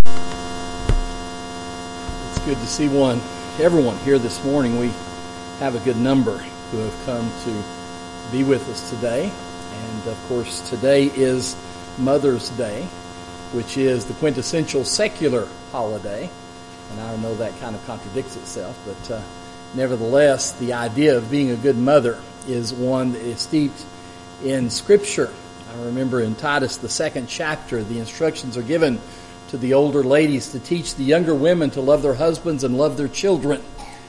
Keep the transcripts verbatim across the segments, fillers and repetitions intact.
It's good to see one, everyone here this morning. We have a good number who have come to be with us today. And of course, today is Mother's Day, which is the quintessential secular holiday. And I know that kind of contradicts itself, but uh, nevertheless, the idea of being a good mother is one that is steeped in Scripture. I remember in Titus, the second chapter, the instructions are given to the older ladies to teach the younger women to love their husbands and love their children.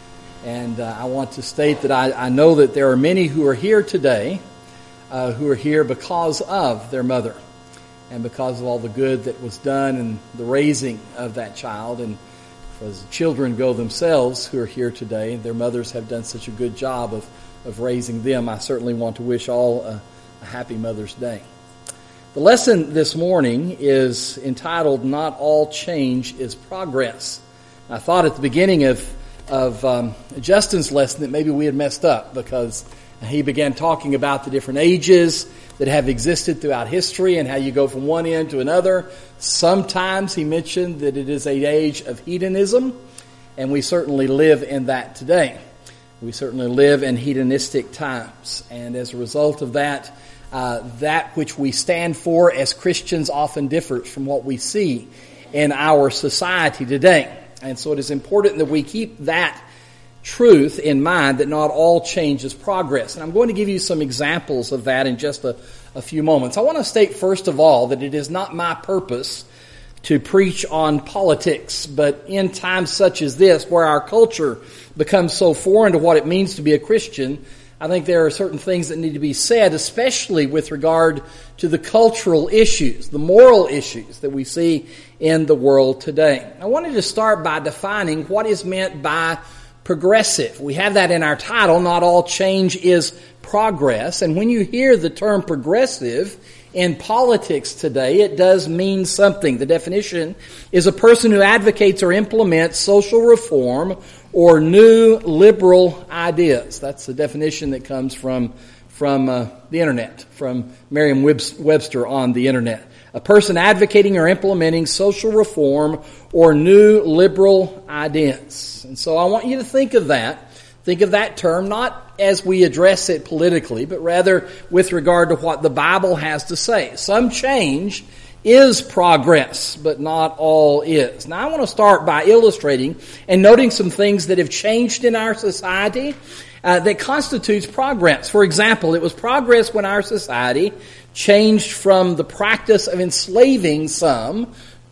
And uh, I want to state that I, I know that there are many who are here today uh, who are here because of their mother and because of all the good that was done in the raising of that child. And as the children go themselves who are here today, their mothers have done such a good job of, of raising them. I certainly want to wish all a, a happy Mother's Day. The lesson this morning is entitled, Not All Change is Progress. I thought at the beginning of, of um, Justin's lesson that maybe we had messed up because he began talking about the different ages that have existed throughout history and how you go from one end to another. Sometimes he mentioned that it is an age of hedonism, and we certainly live in that today. We certainly live in hedonistic times, and as a result of that, Uh, that which we stand for as Christians often differs from what we see in our society today. And so it is important that we keep that truth in mind, that not all change is progress. And I'm going to give you some examples of that in just a, a few moments. I want to state first of all that it is not my purpose to preach on politics, but in times such as this, where our culture becomes so foreign to what it means to be a Christian, I think there are certain things that need to be said, especially with regard to the cultural issues, the moral issues that we see in the world today. I wanted to start by defining what is meant by progressive. We have that in our title, Not All Change is Progress. And when you hear the term progressive in politics today, it does mean something. The definition is a person who advocates or implements social reform or new liberal ideas. That's the definition that comes from from uh, the internet, from Merriam-Webster on the internet. A person advocating or implementing social reform or new liberal ideas. And so I want you to think of that. Think of that term not as we address it politically, but rather with regard to what the Bible has to say. Some change is progress, but not all is. Now I want to start by illustrating and noting some things that have changed in our society uh, that constitutes progress. For example, it was progress when our society changed from the practice of enslaving some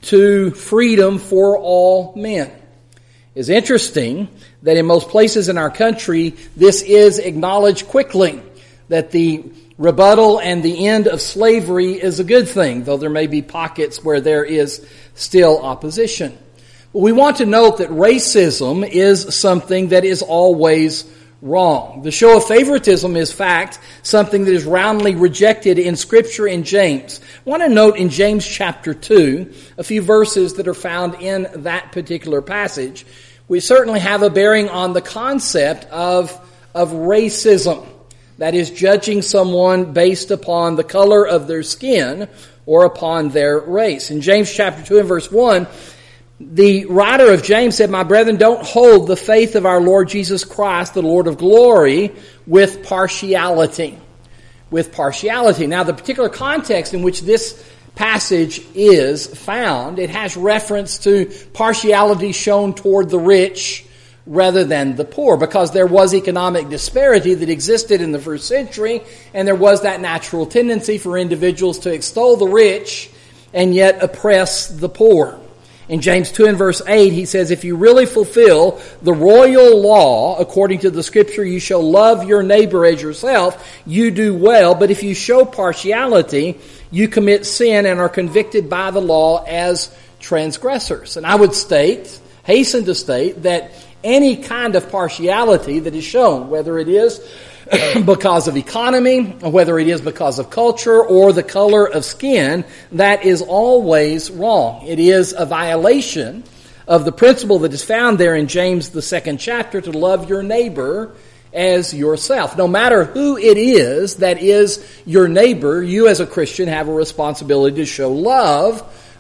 to freedom for all men. It's interesting that in most places in our country, this is acknowledged quickly, that the rebuttal and the end of slavery is a good thing, though there may be pockets where there is still opposition. But we want to note that racism is something that is always wrong. The show of favoritism is, in fact, something that is roundly rejected in Scripture in James. I want to note in James chapter two a few verses that are found in that particular passage. We certainly have a bearing on the concept of, of racism. That is, judging someone based upon the color of their skin or upon their race. In James chapter two and verse one, the writer of James said, "My brethren, don't hold the faith of our Lord Jesus Christ, the Lord of glory, with partiality." With partiality. Now, the particular context in which this passage is found, it has reference to partiality shown toward the rich rather than the poor, because there was economic disparity that existed in the first century, and there was that natural tendency for individuals to extol the rich and yet oppress the poor. In James two and verse eight, he says, "If you really fulfill the royal law, according to the Scripture, you shall love your neighbor as yourself, you do well. But if you show partiality, you commit sin and are convicted by the law as transgressors." And I would state, hasten to state, that any kind of partiality that is shown, whether it is because of economy, whether it is because of culture or the color of skin, that is always wrong. It is a violation of the principle that is found there in James, the second chapter, to love your neighbor as yourself. No matter who it is that is your neighbor, you as a Christian have a responsibility to show love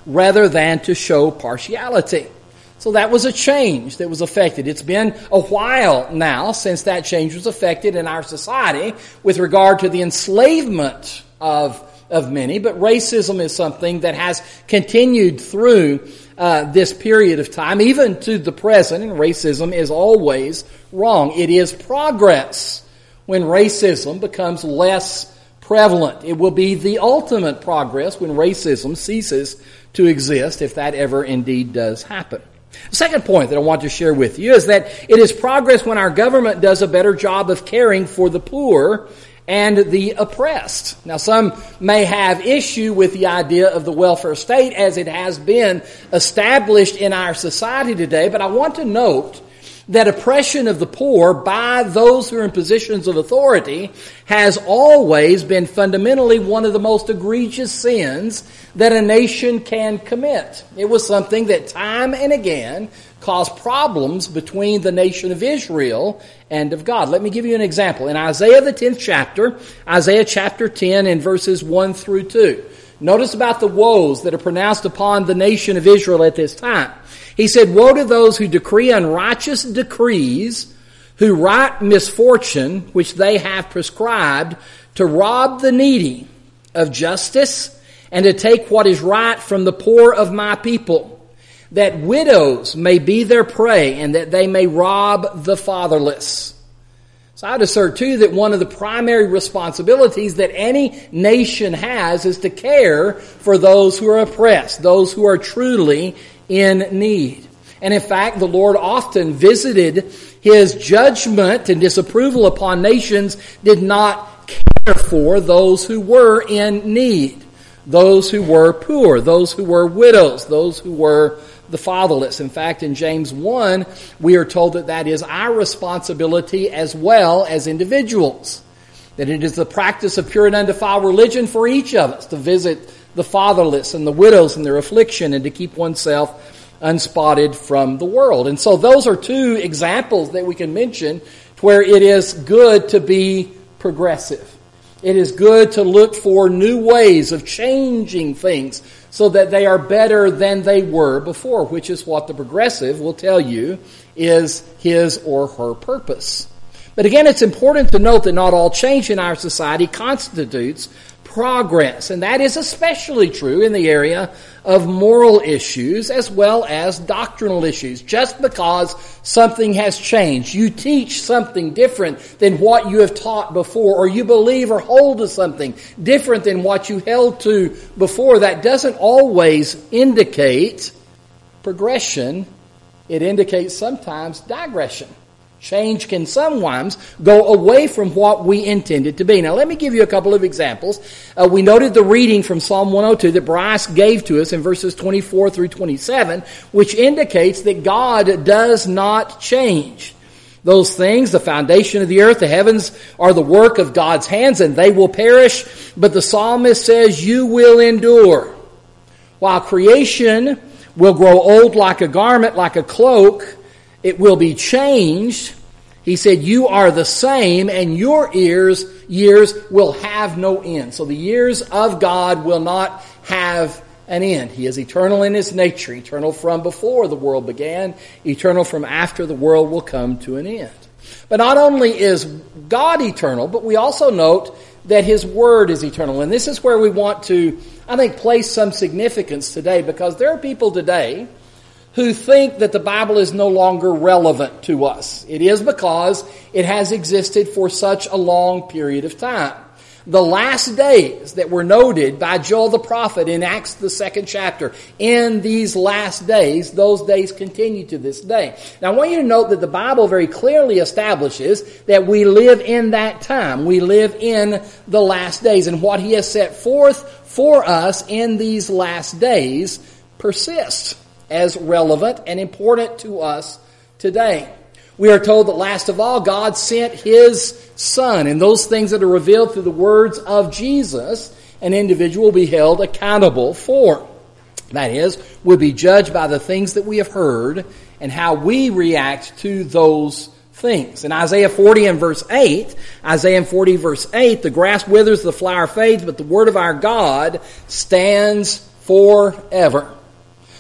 rather than to show partiality. So that was a change that was affected. It's been a while now since that change was affected in our society with regard to the enslavement of, of many. But racism is something that has continued through uh, this period of time, even to the present. And racism is always wrong. It is progress when racism becomes less prevalent. It will be the ultimate progress when racism ceases to exist, if that ever indeed does happen. The second point that I want to share with you is that it is progress when our government does a better job of caring for the poor and the oppressed. Now, some may have issue with the idea of the welfare state as it has been established in our society today, but I want to note that oppression of the poor by those who are in positions of authority has always been fundamentally one of the most egregious sins that a nation can commit. It was something that time and again caused problems between the nation of Israel and of God. Let me give you an example. In Isaiah the tenth chapter, Isaiah chapter ten and verses one through two. Notice about the woes that are pronounced upon the nation of Israel at this time. He said, "Woe to those who decree unrighteous decrees, who write misfortune which they have prescribed, to rob the needy of justice and to take what is right from the poor of my people, that widows may be their prey and that they may rob the fatherless." So I'd assert too that one of the primary responsibilities that any nation has is to care for those who are oppressed, those who are truly in need. And in fact, the Lord often visited His judgment and disapproval upon nations did not care for those who were in need, those who were poor, those who were widows, those who were the fatherless. In fact, in James one, we are told that that is our responsibility as well as individuals. That it is the practice of pure and undefiled religion for each of us to visit the fatherless and the widows in their affliction and to keep oneself unspotted from the world. And so those are two examples that we can mention where it is good to be progressive. It is good to look for new ways of changing things so that they are better than they were before, which is what the progressive will tell you is his or her purpose. But again, it's important to note that not all change in our society constitutes progress. And that is especially true in the area of moral issues as well as doctrinal issues. Just because something has changed, you teach something different than what you have taught before, or you believe or hold to something different than what you held to before, that doesn't always indicate progression. It indicates sometimes digression. Change can sometimes go away from what we intended to be. Now, let me give you a couple of examples. Uh, we noted the reading from Psalm one oh two that Bryce gave to us in verses twenty-four through twenty-seven, which indicates that God does not change. Those things, the foundation of the earth, the heavens, are the work of God's hands, and they will perish. But the psalmist says, "You will endure." While creation will grow old like a garment, like a cloak, it will be changed. He said, "You are the same, and your ears, years will have no end." So the years of God will not have an end. He is eternal in His nature, eternal from before the world began, eternal from after the world will come to an end. But not only is God eternal, but we also note that His Word is eternal. And this is where we want to, I think, place some significance today, because there are people today who think that the Bible is no longer relevant to us. It is because it has existed for such a long period of time. The last days that were noted by Joel the prophet in Acts the second chapter, in these last days, those days continue to this day. Now I want you to note that the Bible very clearly establishes that we live in that time. We live in the last days, and what He has set forth for us in these last days persists as relevant and important to us today. We are told that last of all, God sent His Son, and those things that are revealed through the words of Jesus, an individual will be held accountable for. That is, we'll be judged by the things that we have heard and how we react to those things. In Isaiah forty and verse eight, Isaiah forty verse eight, "The grass withers, the flower fades, but the word of our God stands forever."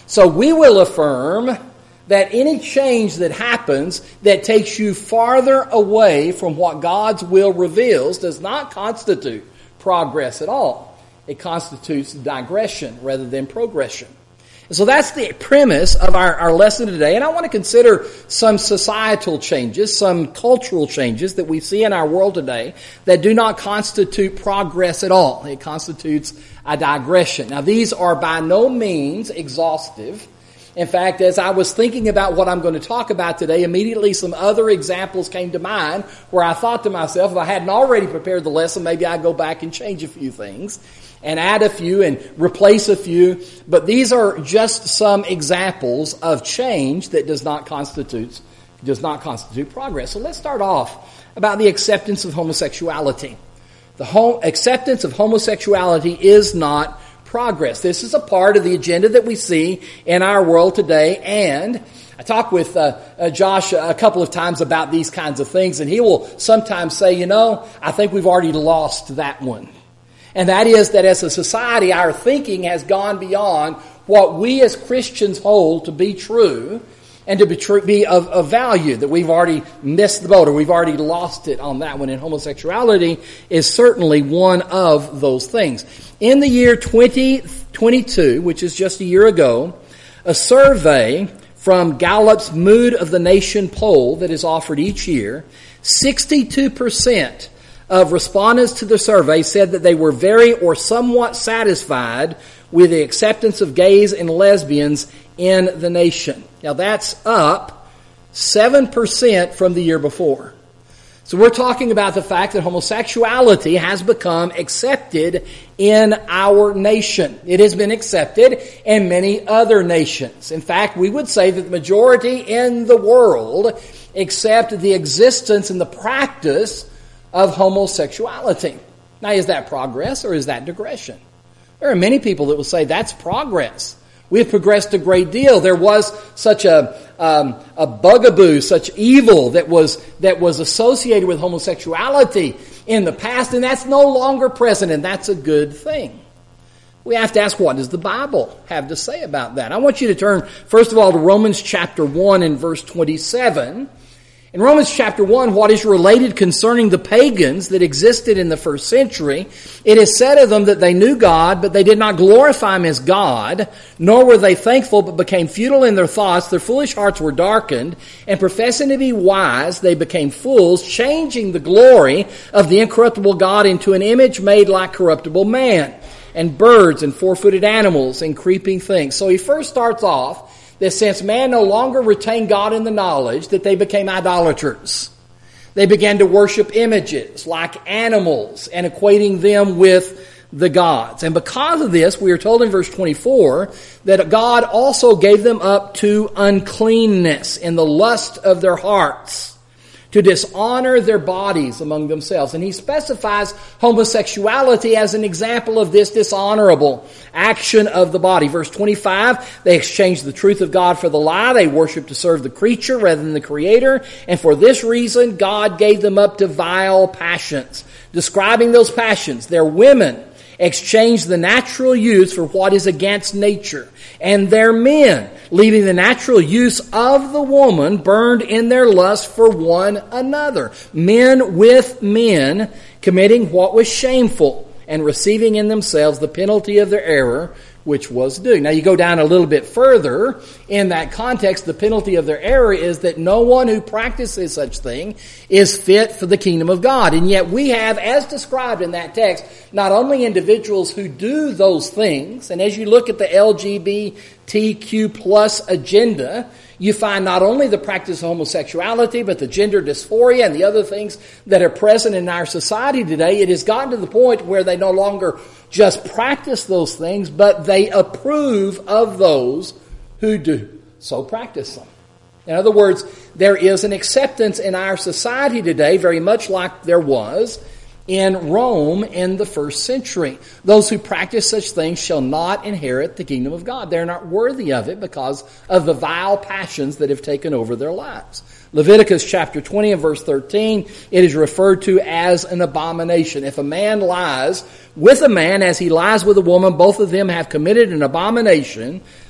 So we will affirm that any change that happens that takes you farther away from what God's will reveals does not constitute progress at all. It constitutes digression rather than progression. And so that's the premise of our, our lesson today. And I want to consider some societal changes, some cultural changes that we see in our world today that do not constitute progress at all. It constitutes a digression. Now, these are by no means exhaustive. In fact, as I was thinking about what I'm going to talk about today, immediately some other examples came to mind where I thought to myself, if I hadn't already prepared the lesson, maybe I'd go back and change a few things and add a few and replace a few. But these are just some examples of change that does not constitute, does not constitute progress. So let's start off about the acceptance of homosexuality. The whole acceptance of homosexuality is not progress. This is a part of the agenda that we see in our world today. And I talked with uh, uh, Josh a couple of times about these kinds of things, and he will sometimes say, you know, I think we've already lost that one. And that is that as a society, our thinking has gone beyond what we as Christians hold to be true and to be, true, be of, of value, that we've already missed the boat or we've already lost it on that one. And homosexuality is certainly one of those things. In the year twenty twenty-two, which is just a year ago, a survey from Gallup's Mood of the Nation poll that is offered each year, sixty-two percent of respondents to the survey said that they were very or somewhat satisfied with the acceptance of gays and lesbians in the nation. Now that's up seven percent from the year before. So we're talking about the fact that homosexuality has become accepted in our nation. It has been accepted in many other nations. In fact, we would say that the majority in the world accept the existence and the practice of homosexuality. Now, is that progress or is that digression? There are many people that will say that's progress. We have progressed a great deal. There was such a um, a bugaboo, such evil that was that was associated with homosexuality in the past, and that's no longer present, and that's a good thing. We have to ask, what does the Bible have to say about that? I want you to turn, first of all, to Romans chapter one and verse twenty-seven. In Romans chapter one, what is related concerning the pagans that existed in the first century, it is said of them that they knew God, but they did not glorify Him as God, nor were they thankful, but became futile in their thoughts. Their foolish hearts were darkened, and professing to be wise, they became fools, changing the glory of the incorruptible God into an image made like corruptible man, and birds, and four-footed animals, and creeping things. So he first starts off that since man no longer retained God in the knowledge, that they became idolaters. They began to worship images like animals and equating them with the gods. And because of this, we are told in verse twenty-four that God also gave them up to uncleanness in the lust of their hearts, to dishonor their bodies among themselves. And he specifies homosexuality as an example of this dishonorable action of the body. Verse twenty-five, they exchanged the truth of God for the lie. They worshiped to serve the creature rather than the Creator. And for this reason, God gave them up to vile passions. Describing those passions, their women exchanged the natural use for what is against nature. And their men, leaving the natural use of the woman, burned in their lust for one another. Men with men, committing what was shameful, and receiving in themselves the penalty of their error, which was due. Now you go down a little bit further. In that context, the penalty of their error is that no one who practices such thing is fit for the kingdom of God. And yet we have, as described in that text, not only individuals who do those things, and as you look at the L G B T Q plus agenda, you find not only the practice of homosexuality, but the gender dysphoria and the other things that are present in our society today. It has gotten to the point where they no longer just practice those things, but they approve of those who do so practice them. In other words, there is an acceptance in our society today, very much like there was in Rome in the first century. Those who practice such things shall not inherit the kingdom of God. They're not worthy of it because of the vile passions that have taken over their lives. Leviticus chapter twenty and verse thirteen, it is referred to as an abomination. If a man lies with a man as he lies with a woman, both of them have committed an abomination.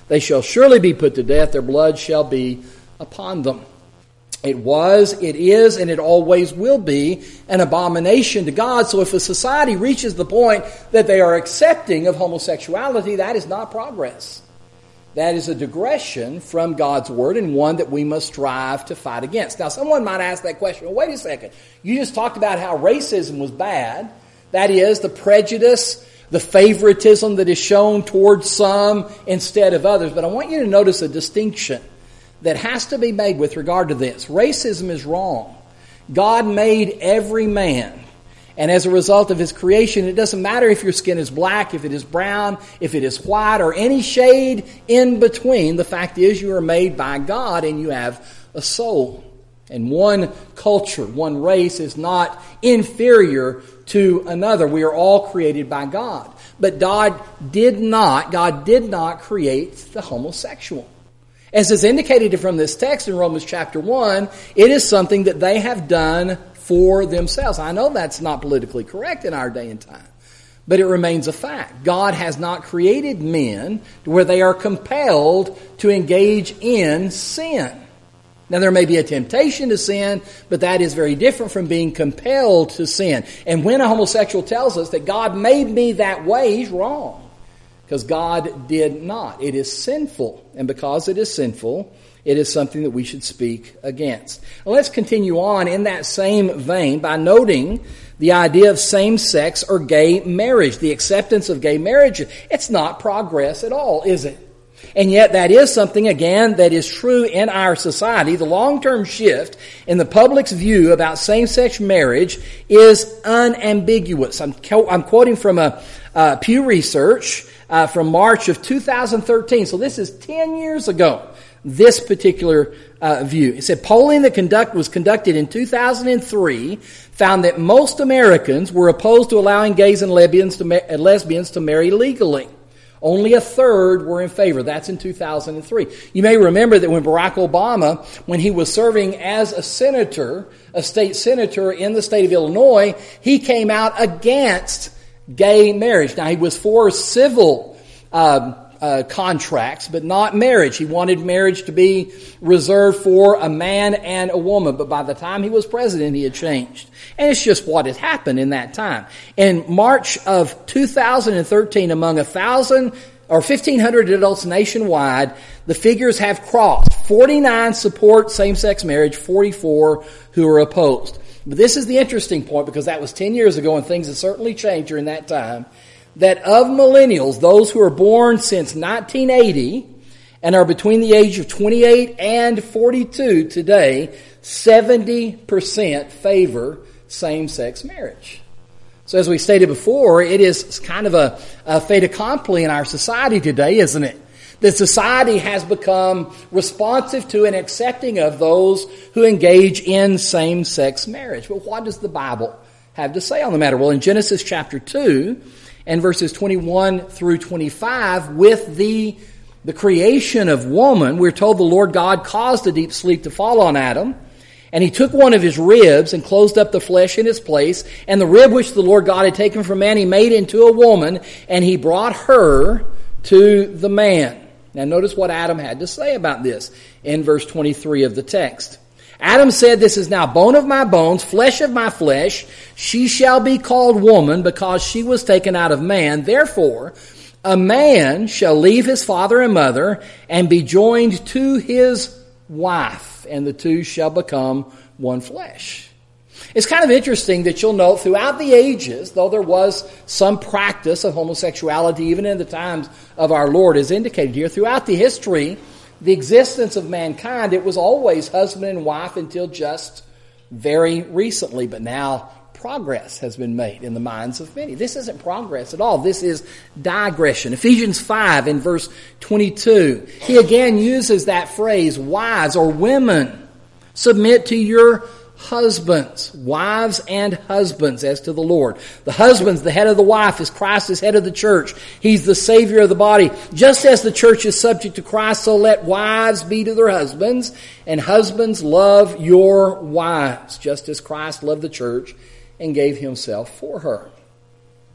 They shall surely be put to death. Their blood shall be upon them. It was, it is, and it always will be an abomination to God. So if a society reaches the point that they are accepting of homosexuality, that is not progress. That is a digression from God's Word, and one that we must strive to fight against. Now, someone might ask that question, well, wait a second. You just talked about how racism was bad. That is, the prejudice, the favoritism that is shown towards some instead of others. But I want you to notice a distinction that has to be made with regard to this. Racism is wrong. God made every man. And as a result of His creation, it doesn't matter if your skin is black, if it is brown, if it is white, or any shade in between. The fact is you are made by God and you have a soul. And one culture, one race is not inferior to another. We are all created by God. But God did not, God did not create the homosexual. As is indicated from this text in Romans chapter one, it is something that they have done for themselves. I know that's not politically correct in our day and time, but it remains a fact. God has not created men to where they are compelled to engage in sin. Now, there may be a temptation to sin, but that is very different from being compelled to sin. And when a homosexual tells us that God made me that way, he's wrong. Because God did not. It is sinful. And because it is sinful, it is something that we should speak against. Well, let's continue on in that same vein by noting the idea of same-sex or gay marriage. The acceptance of gay marriage. It's not progress at all, is it? And yet that is something, again, that is true in our society. The long-term shift in the public's view about same-sex marriage is unambiguous. I'm, co- I'm quoting from a uh, Pew Research uh, from March of two thousand thirteen. So this is ten years ago, this particular uh, view. It said polling that conduct was conducted in two thousand three found that most Americans were opposed to allowing gays and lesbians to, ma- lesbians to marry legally. Only a third were in favor. That's in two thousand three. You may remember that when Barack Obama, when he was serving as a senator, a state senator in the state of Illinois, he came out against gay marriage. Now, he was for civil uh, uh, contracts, but not marriage. He wanted marriage to be reserved for a man and a woman. But by the time he was president, he had changed. And it's just what had happened in that time. In March of two thousand thirteen, among a thousand or fifteen hundred adults nationwide, the figures have crossed. forty-nine support same-sex marriage, forty-four who are opposed. But this is the interesting point, because that was ten years ago and things have certainly changed during that time, that of millennials, those who are born since nineteen eighty and are between the age of twenty-eight and forty-two today, seventy percent favor same-sex marriage. So as we stated before, it is kind of a, a fait accompli in our society today, isn't it? That society has become responsive to and accepting of those who engage in same-sex marriage. But what does the Bible have to say on the matter? Well, in Genesis chapter two and verses twenty-one through twenty-five, with the, the creation of woman, we're told the Lord God caused a deep sleep to fall on Adam. And he took one of his ribs and closed up the flesh in its place. And the rib which the Lord God had taken from man, he made into a woman, and he brought her to the man. Now notice what Adam had to say about this in verse twenty-three of the text. Adam said, "This is now bone of my bones, flesh of my flesh. She shall be called woman, because she was taken out of man. Therefore, a man shall leave his father and mother and be joined to his wife, and the two shall become one flesh." It's kind of interesting that you'll note throughout the ages, though there was some practice of homosexuality even in the times of our Lord, as indicated here, throughout the history, the existence of mankind, it was always husband and wife until just very recently. But now progress has been made in the minds of many. This isn't progress at all. This is digression. Ephesians five in verse twenty-two, he again uses that phrase, wives or women, submit to your husbands, wives and husbands as to the Lord. The husband's the head of the wife, as Christ is head of the church. He's the Savior of the body. Just as the church is subject to Christ, so let wives be to their husbands, and husbands love your wives, just as Christ loved the church and gave himself for her.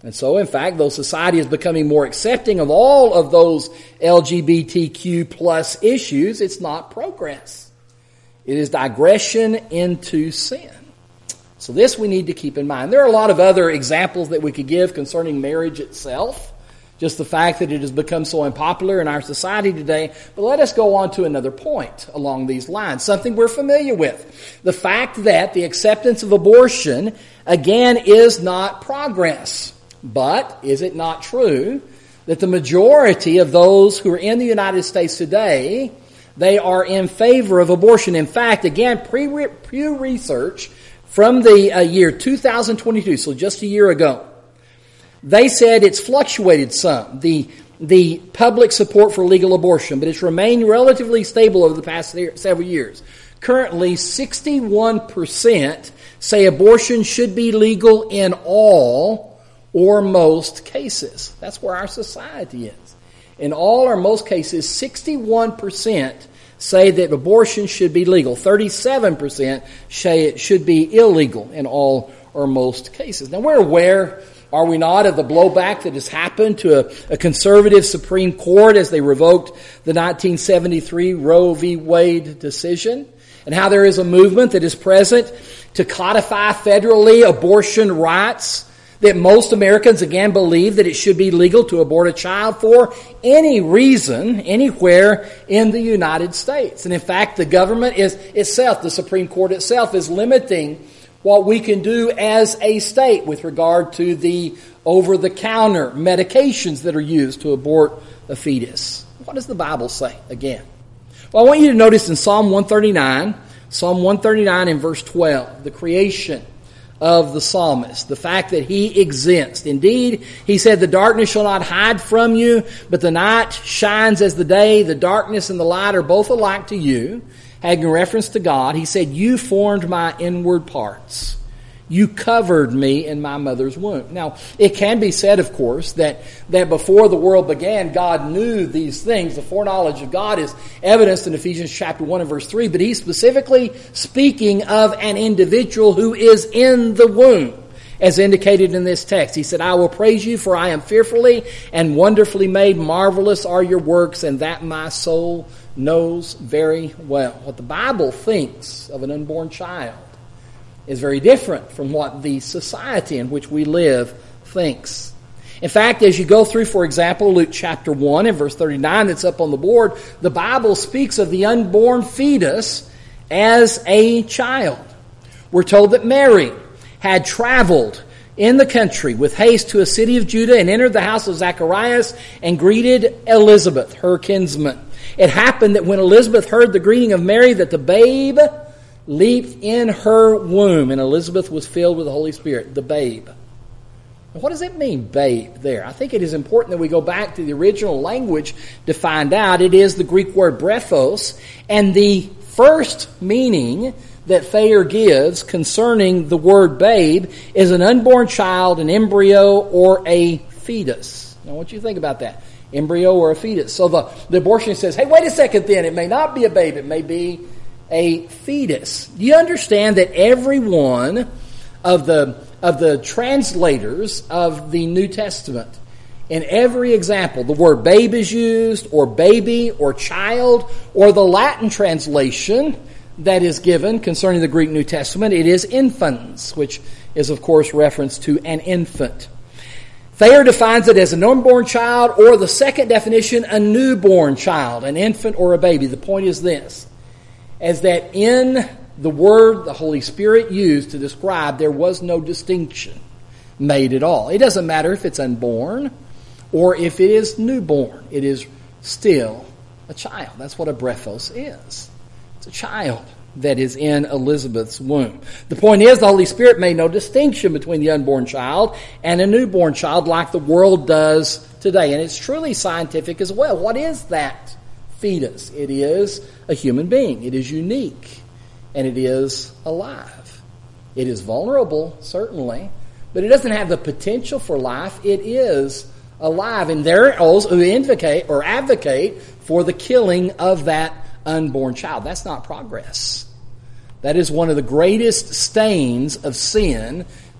And so, in fact, though society is becoming more accepting of all of those L G B T Q plus issues, it's not progress. It is digression into sin. So this we need to keep in mind. There are a lot of other examples that we could give concerning marriage itself. Just the fact that it has become so unpopular in our society today. But let us go on to another point along these lines, something we're familiar with. The fact that the acceptance of abortion, again, is not progress. But is it not true that the majority of those who are in the United States today, they are in favor of abortion? In fact, again, Pew Research from the uh, year two thousand twenty-two, so just a year ago, they said it's fluctuated some, the the public support for legal abortion, but it's remained relatively stable over the past several years. Currently, sixty-one percent say abortion should be legal in all or most cases. That's where our society is. In all or most cases, sixty-one percent say that abortion should be legal. thirty-seven percent say it should be illegal in all or most cases. Now, we're aware, are we not, of the blowback that has happened to a, a conservative Supreme Court as they revoked the nineteen seventy-three Roe v. Wade decision, and how there is a movement that is present to codify federally abortion rights, that most Americans, again, believe that it should be legal to abort a child for any reason, anywhere in the United States. And in fact, the government is itself, the Supreme Court itself, is limiting what we can do as a state with regard to the over-the-counter medications that are used to abort a fetus. What does the Bible say again? Well, I want you to notice in Psalm one thirty-nine, Psalm one thirty-nine in verse twelve, the creation of the psalmist, the fact that he exists. Indeed, he said, the darkness shall not hide from you, but the night shines as the day. The darkness and the light are both alike to you. Having reference to God, he said, you formed my inward parts. You covered me in my mother's womb. Now, it can be said, of course, that, that before the world began, God knew these things. The foreknowledge of God is evidenced in Ephesians chapter one and verse three, but he's specifically speaking of an individual who is in the womb, as indicated in this text. He said, I will praise you, for I am fearfully and wonderfully made. Marvelous are your works, and that my soul knows very well. What the Bible thinks of an unborn child is very different from what the society in which we live thinks. In fact, as you go through, for example, Luke chapter one and verse thirty-nine that's up on the board, the Bible speaks of the unborn fetus as a child. We're told that Mary had traveled in the country with haste to a city of Judah and entered the house of Zacharias and greeted Elizabeth, her kinsman. It happened that when Elizabeth heard the greeting of Mary, that the babe leaped in her womb, and Elizabeth was filled with the Holy Spirit. The babe. What does it mean, babe, there? I think it is important that we go back to the original language to find out. It is the Greek word brephos, and the first meaning that Thayer gives concerning the word babe is an unborn child, an embryo, or a fetus. Now, what do you think about that? Embryo or a fetus. So the, the abortionist says, hey, wait a second then. It may not be a babe. It may be a fetus. Do you understand that every one of the of the translators of the New Testament, in every example, the word babe is used, or baby, or child, or the Latin translation that is given concerning the Greek New Testament, it is infans, which is, of course, reference to an infant. Thayer defines it as an unborn child, or the second definition, a newborn child, an infant or a baby. The point is this, as that in the word the Holy Spirit used to describe, there was no distinction made at all. It doesn't matter if it's unborn or if it is newborn. It is still a child. That's what a brephos is. It's a child that is in Elizabeth's womb. The point is, the Holy Spirit made no distinction between the unborn child and a newborn child like the world does today. And it's truly scientific as well. What is that fetus? It is a human being. It is unique. And it is alive. It is vulnerable, certainly, but it doesn't have the potential for life. It is alive. And there are those who advocate or advocate for the killing of that unborn child. That's not progress. That is one of the greatest stains of sin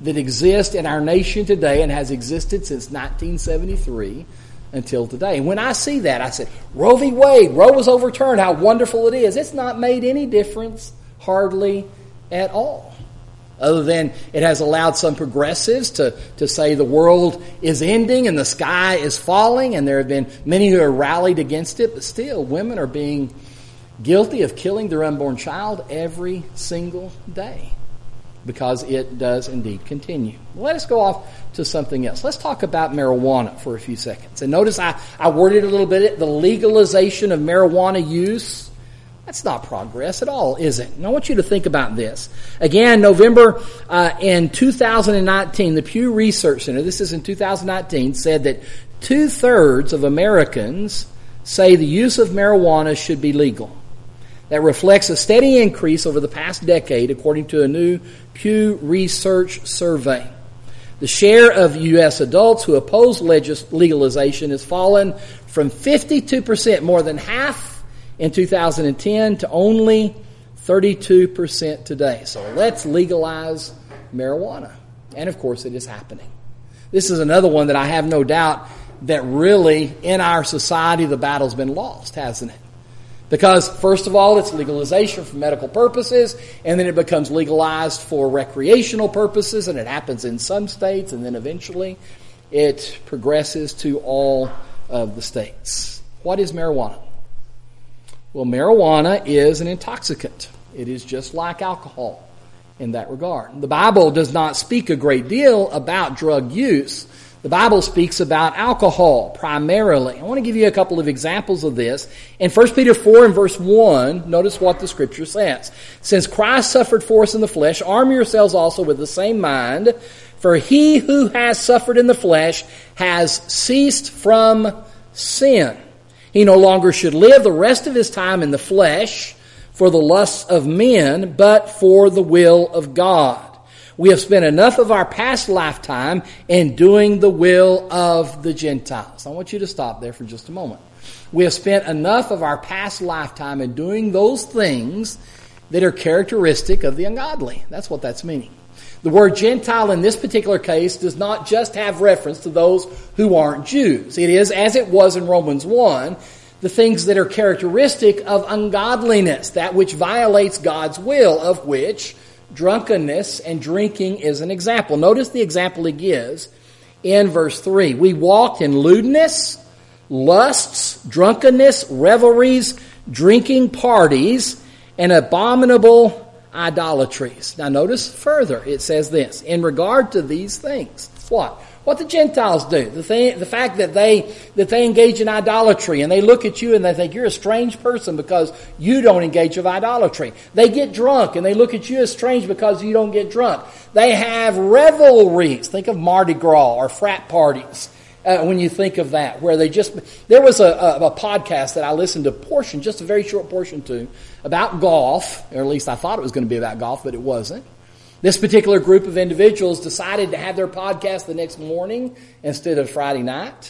that exist in our nation today and has existed since nineteen seventy-three until today. And when I see that, I say, Roe v. Wade, Roe was overturned, how wonderful it is. It's not made any difference, hardly at all. Other than it has allowed some progressives to, to say the world is ending and the sky is falling, and there have been many who have rallied against it, but still women are being guilty of killing their unborn child every single day because it does indeed continue. Let us go off to something else. Let's talk about marijuana for a few seconds. And notice I, I worded a little bit, the legalization of marijuana use. That's not progress at all, is it? And I want you to think about this. Again, November uh, in two thousand nineteen, the Pew Research Center, this is in two thousand nineteen, said that two-thirds of Americans say the use of marijuana should be legal. That reflects a steady increase over the past decade, according to a new Pew Research survey. The share of U S adults who oppose legis- legalization has fallen from fifty-two percent, more than half, in two thousand ten to only thirty-two percent today. So let's legalize marijuana. And of course it is happening. This is another one that I have no doubt that really in our society the battle's been lost, hasn't it? Because first of all, it's legalization for medical purposes, and then it becomes legalized for recreational purposes, and it happens in some states, and then eventually it progresses to all of the states. What is marijuana? Well, marijuana is an intoxicant. It is just like alcohol in that regard. The Bible does not speak a great deal about drug use. The Bible speaks about alcohol primarily. I want to give you a couple of examples of this. In First Peter four and verse one, notice what the Scripture says. Since Christ suffered for us in the flesh, arm yourselves also with the same mind, for he who has suffered in the flesh has ceased from sin. He no longer should live the rest of his time in the flesh for the lusts of men, but for the will of God. We have spent enough of our past lifetime in doing the will of the Gentiles. I want you to stop there for just a moment. We have spent enough of our past lifetime in doing those things that are characteristic of the ungodly. That's what that's meaning. The word Gentile in this particular case does not just have reference to those who aren't Jews. It is, as it was in Romans one, the things that are characteristic of ungodliness, that which violates God's will, of which drunkenness and drinking is an example. Notice the example he gives in verse three. We walked in lewdness, lusts, drunkenness, revelries, drinking parties, and abominable idolatries. Now notice further, it says this, in regard to these things. What? What the Gentiles do. The thing, the fact that they, that they engage in idolatry, and they look at you and they think you're a strange person because you don't engage in idolatry. They get drunk and they look at you as strange because you don't get drunk. They have revelries. Think of Mardi Gras or frat parties. Uh, when you think of that, where they just, there was a, a, a podcast that I listened to a portion, just a very short portion to, about golf, or at least I thought it was going to be about golf, but it wasn't. This particular group of individuals decided to have their podcast the next morning instead of Friday night.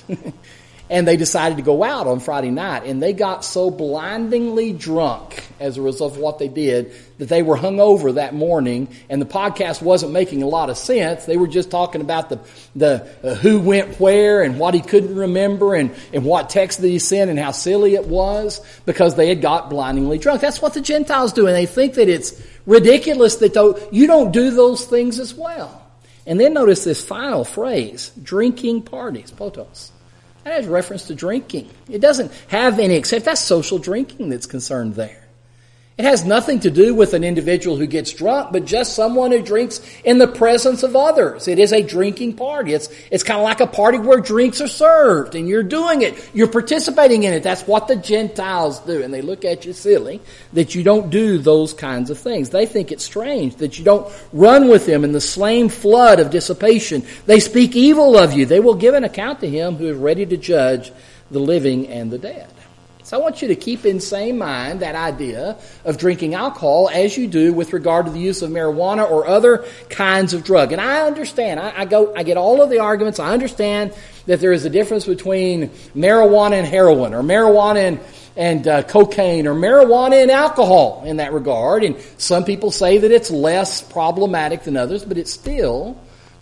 And they decided to go out on Friday night, and they got so blindingly drunk as a result of what they did that they were hungover that morning, and the podcast wasn't making a lot of sense. They were just talking about the the uh, who went where and what he couldn't remember and, and what text that he sent and how silly it was because they had got blindingly drunk. That's what the Gentiles do, and they think that it's ridiculous that you don't do those things as well. And then notice this final phrase, drinking parties, potos. That has reference to drinking. It doesn't have any, except that's social drinking that's concerned there. It has nothing to do with an individual who gets drunk, but just someone who drinks in the presence of others. It is a drinking party. It's, it's kind of like a party where drinks are served, and you're doing it. You're participating in it. That's what the Gentiles do. And they look at you silly that you don't do those kinds of things. They think it's strange that you don't run with them in the same flood of dissipation. They speak evil of you. They will give an account to him who is ready to judge the living and the dead. So I want you to keep in same mind that idea of drinking alcohol as you do with regard to the use of marijuana or other kinds of drug. And I understand, I, I go, I get all of the arguments. I understand that there is a difference between marijuana and heroin, or marijuana and, and uh, cocaine, or marijuana and alcohol in that regard. And some people say that it's less problematic than others, but it's still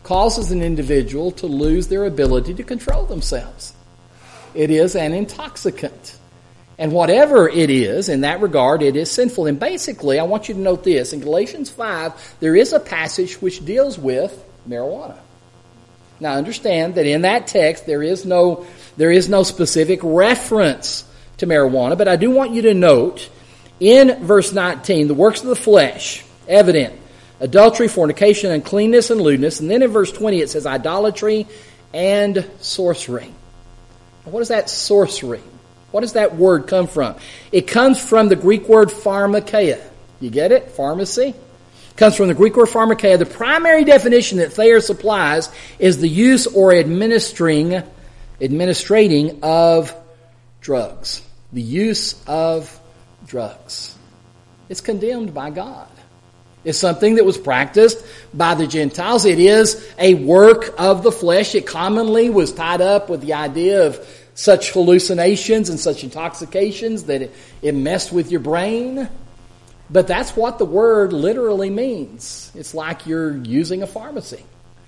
causes an individual to lose their ability to control themselves. It is an intoxicant. And whatever it is, in that regard, it is sinful. And basically, I want you to note this. In Galatians five, there is a passage which deals with marijuana. Now, understand that in that text, there is no, there is no specific reference to marijuana. But I do want you to note, in verse nineteen, the works of the flesh, evident. Adultery, fornication, uncleanness, and lewdness. And then in verse twenty, it says idolatry and sorcery. Now, what is that sorcery? What does that word come from? It comes from the Greek word pharmakeia. You get it? Pharmacy. It comes from the Greek word pharmakeia. The primary definition that Thayer supplies is the use or administering, administrating of drugs. The use of drugs. It's condemned by God. It's something that was practiced by the Gentiles. It is a work of the flesh. It commonly was tied up with the idea of such hallucinations and such intoxications that it, it messed with your brain. But that's what the word literally means. It's like you're using a pharmacy.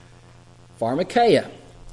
Pharmakeia,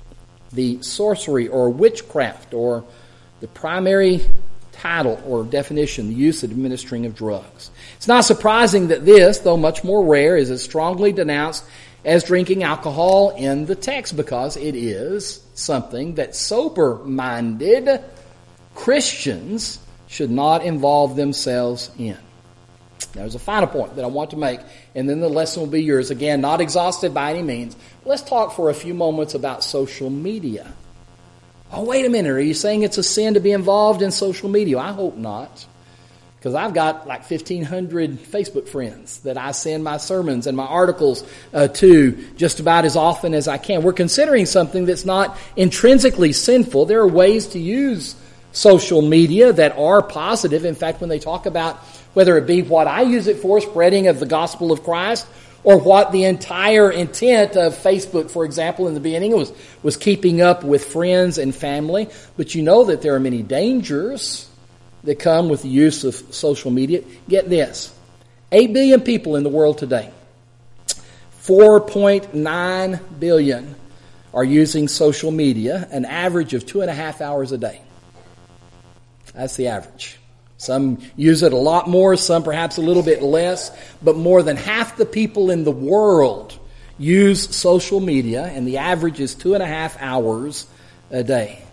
the sorcery or witchcraft, or the primary title or definition, the use and administering of drugs. It's not surprising that this, though much more rare, is as strongly denounced as drinking alcohol in the text, because it is something that sober-minded Christians should not involve themselves in. There's a final point that I want to make, and then the lesson will be yours. Again, not exhaustive by any means. Let's talk for a few moments about social media. Oh, wait a minute. Are you saying it's a sin to be involved in social media? I hope not. Because I've got like fifteen hundred Facebook friends that I send my sermons and my articles uh, to just about as often as I can. We're considering something that's not intrinsically sinful. There are ways to use social media that are positive. In fact, when they talk about whether it be what I use it for, spreading of the gospel of Christ, or what the entire intent of Facebook, for example, in the beginning was, was keeping up with friends and family. But you know that there are many dangers that come with the use of social media. Get this. eight billion people in the world today. four point nine billion are using social media, an average of two and a half hours a day. That's the average. Some use it a lot more, some perhaps a little bit less, but more than half the people in the world use social media, and the average is two and a half hours a day.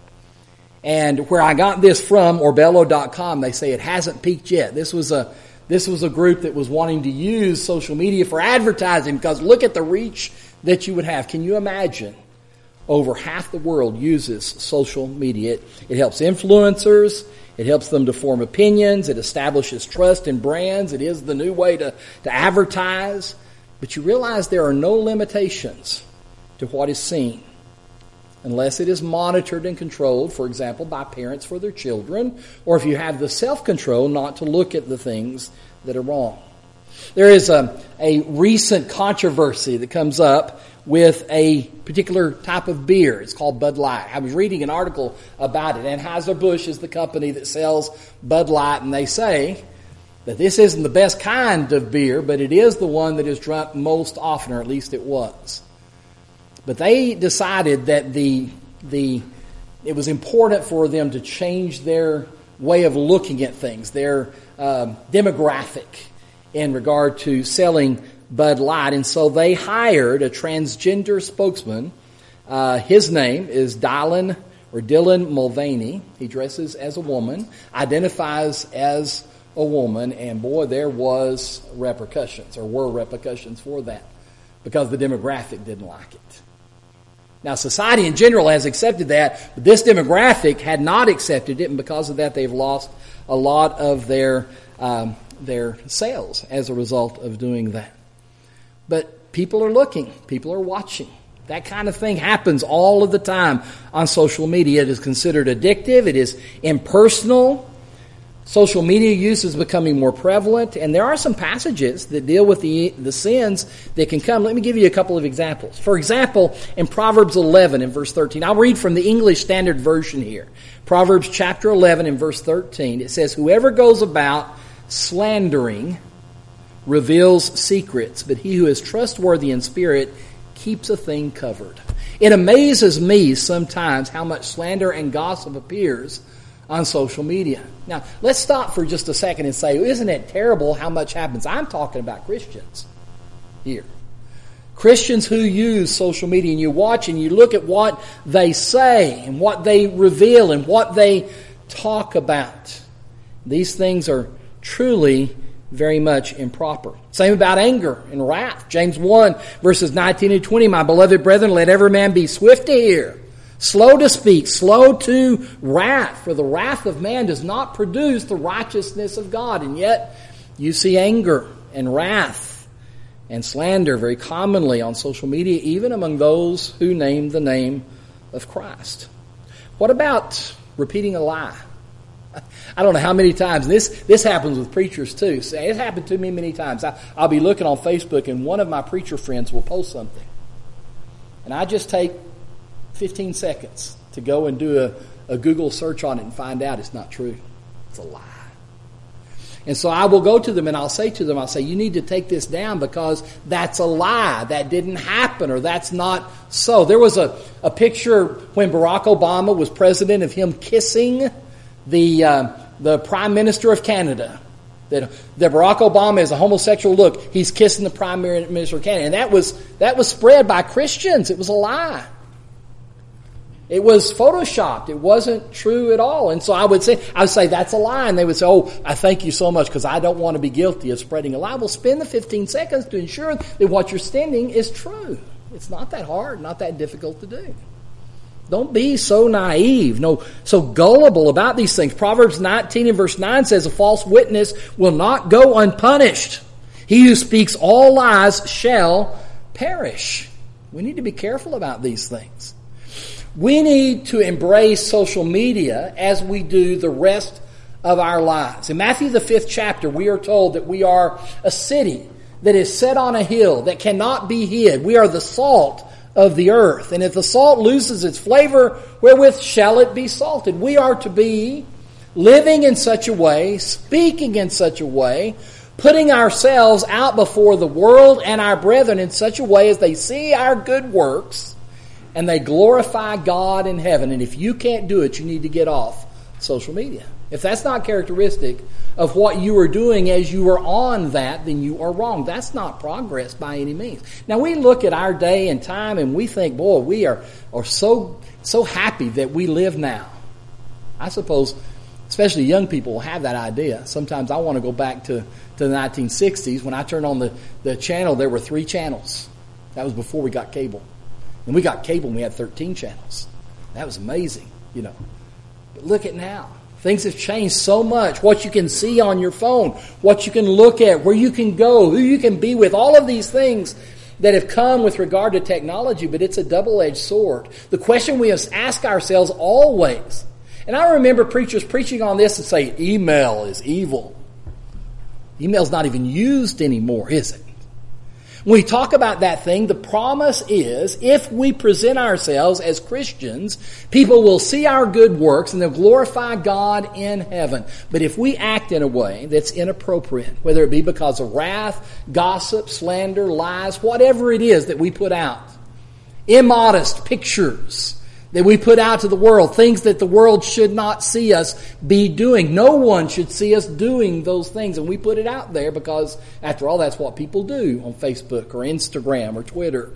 And where I got this from, Orbello dot com, they say it hasn't peaked yet. This was a this was a group that was wanting to use social media for advertising, because look at the reach that you would have. Can you imagine? Over half the world uses social media. It, it helps influencers. It helps them to form opinions. It establishes trust in brands. It is the new way to, to advertise. But you realize there are no limitations to what is seen, unless it is monitored and controlled, for example, by parents for their children, or if you have the self-control not to look at the things that are wrong. There is a, a recent controversy that comes up with a particular type of beer. It's called Bud Light. I was reading an article about it. Anheuser-Busch is the company that sells Bud Light, and they say that this isn't the best kind of beer, but it is the one that is drunk most often, or at least it was. But they decided that the the it was important for them to change their way of looking at things, their um, demographic in regard to selling Bud Light. And so they hired a transgender spokesman. Uh, his name is Dylan or Dylan Mulvaney. He dresses as a woman, identifies as a woman, and boy, there was repercussions, or were repercussions for that, because the demographic didn't like it. Now, society in general has accepted that, but this demographic had not accepted it, and because of that, they've lost a lot of their um, their sales as a result of doing that. But people are looking. People are watching. That kind of thing happens all of the time on social media. It is considered addictive. It is impersonal. Social media use is becoming more prevalent. And there are some passages that deal with the, the sins that can come. Let me give you a couple of examples. For example, in Proverbs eleven in verse thirteen. I'll read from the English Standard Version here. Proverbs chapter eleven in verse thirteen. It says, "Whoever goes about slandering reveals secrets, but he who is trustworthy in spirit keeps a thing covered. It amazes me sometimes how much slander and gossip appears on social media. Now, let's stop for just a second and say, isn't it terrible how much happens? I'm talking about Christians here. Christians who use social media, and you watch and you look at what they say and what they reveal and what they talk about. These things are truly very much improper. Same about anger and wrath. James one, verses nineteen and twenty, my beloved brethren, let every man be swift to hear, slow to speak, slow to wrath, for the wrath of man does not produce the righteousness of God. And yet, you see anger and wrath and slander very commonly on social media, even among those who name the name of Christ. What about repeating a lie? I don't know how many times, and this, this happens with preachers too. It happened to me many times. I, I'll be looking on Facebook and one of my preacher friends will post something. And I just take fifteen seconds to go and do a, a Google search on it and find out it's not true. It's a lie. And so I will go to them and I'll say to them, I'll say, you need to take this down because that's a lie. That didn't happen, or that's not so. There was a, a picture when Barack Obama was president of him kissing the uh, the Prime Minister of Canada. That, that Barack Obama is a homosexual. Look, he's kissing the Prime Minister of Canada. And that was that was spread by Christians. It was a lie. It was photoshopped. It wasn't true at all. And so I would say, I would say that's a lie. And they would say, oh, I thank you so much because I don't want to be guilty of spreading a lie. Well, spend the fifteen seconds to ensure that what you're sending is true. It's not that hard, not that difficult to do. Don't be so naive, no, so gullible about these things. Proverbs nineteen and verse nine says, a false witness will not go unpunished. He who speaks all lies shall perish. We need to be careful about these things. We need to embrace social media as we do the rest of our lives. In Matthew the fifth chapter, we are told that we are a city that is set on a hill that cannot be hid. We are the salt of the earth. And if the salt loses its flavor, wherewith shall it be salted? We are to be living in such a way, speaking in such a way, putting ourselves out before the world and our brethren in such a way as they see our good works and they glorify God in heaven. And if you can't do it, you need to get off social media. If that's not characteristic of what you are doing as you are on that, then you are wrong. That's not progress by any means. Now, we look at our day and time and we think, boy, we are, are so, so happy that we live now. I suppose, especially young people will have that idea. Sometimes I want to go back to, to the nineteen sixties. When I turned on the, the channel, there were three channels. That was before we got cable. And we got cable and we had thirteen channels. That was amazing, you know. But look at now. Things have changed so much. What you can see on your phone, what you can look at, where you can go, who you can be with, all of these things that have come with regard to technology, but it's a double-edged sword. The question we must ask ourselves always, and I remember preachers preaching on this and saying, email is evil. Email's not even used anymore, is it? When we talk about that thing, the promise is if we present ourselves as Christians, people will see our good works and they'll glorify God in heaven. But if we act in a way that's inappropriate, whether it be because of wrath, gossip, slander, lies, whatever it is that we put out, immodest pictures that we put out to the world, things that the world should not see us be doing. No one should see us doing those things. And we put it out there because, after all, that's what people do on Facebook or Instagram or Twitter.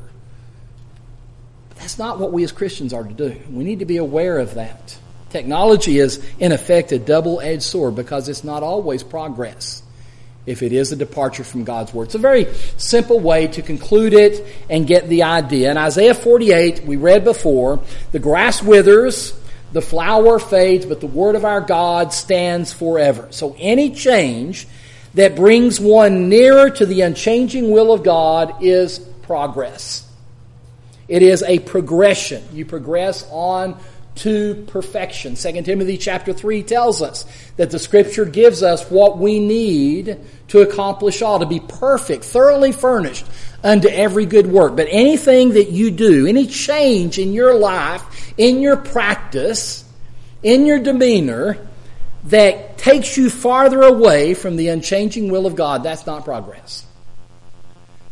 But that's not what we as Christians are to do. We need to be aware of that. Technology is, in effect, a double-edged sword because it's not always progress if it is a departure from God's Word. It's a very simple way to conclude it and get the idea. In Isaiah forty-eight, we read before, the grass withers, the flower fades, but the Word of our God stands forever. So any change that brings one nearer to the unchanging will of God is progress. It is a progression. You progress on to perfection. Second Timothy chapter three tells us that the Scripture gives us what we need to accomplish all, to be perfect, thoroughly furnished unto every good work. But anything that you do, any change in your life, in your practice, in your demeanor, that takes you farther away from the unchanging will of God, that's not progress.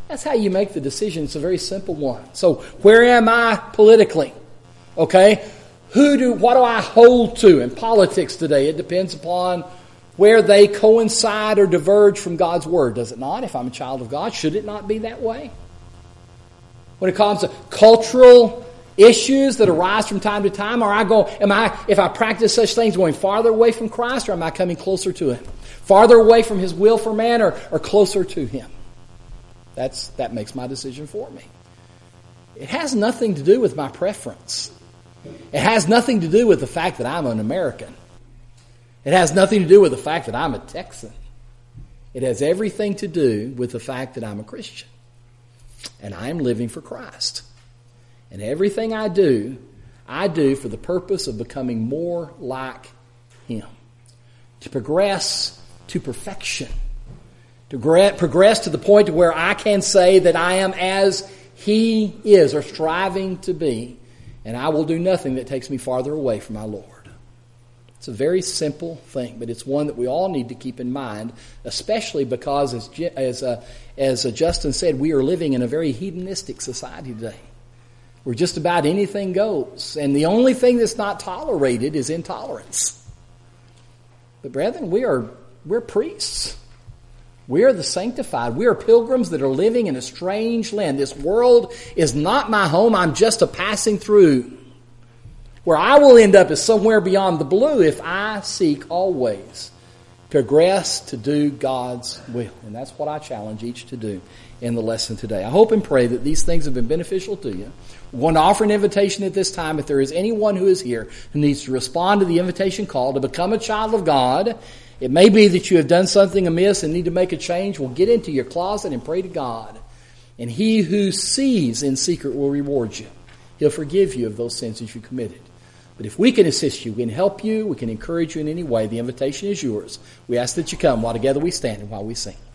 That's how you make the decision. It's a very simple one. So where am I politically? Okay? Who do, what do I hold to in politics today? It depends upon where they coincide or diverge from God's Word, does it not? If I'm a child of God, should it not be that way? When it comes to cultural issues that arise from time to time, are I going, am I, if I practice such things, going farther away from Christ, or am I coming closer to Him? Farther away from His will for man, or, or closer to Him? That's, that makes my decision for me. It has nothing to do with my preference. It has nothing to do with the fact that I'm an American. It has nothing to do with the fact that I'm a Texan. It has everything to do with the fact that I'm a Christian. And I am living for Christ. And everything I do, I do for the purpose of becoming more like Him. To progress to perfection. To progress to the point to where I can say that I am as He is, or striving to be. And I will do nothing that takes me farther away from my Lord. It's a very simple thing, but it's one that we all need to keep in mind, especially because, as as uh, as uh, Justin said, we are living in a very hedonistic society today, where just about anything goes, and the only thing that's not tolerated is intolerance. But brethren, we are we're priests. We are the sanctified. We are pilgrims that are living in a strange land. This world is not my home. I'm just a passing through. Where I will end up is somewhere beyond the blue if I seek always progress to do God's will. And that's what I challenge each to do in the lesson today. I hope and pray that these things have been beneficial to you. We want to offer an invitation at this time. If there is anyone who is here who needs to respond to the invitation call to become a child of God, it may be that you have done something amiss and need to make a change. Well, get into your closet and pray to God. And He who sees in secret will reward you. He'll forgive you of those sins that you committed. But if we can assist you, we can help you, we can encourage you in any way, the invitation is yours. We ask that you come while together we stand and while we sing.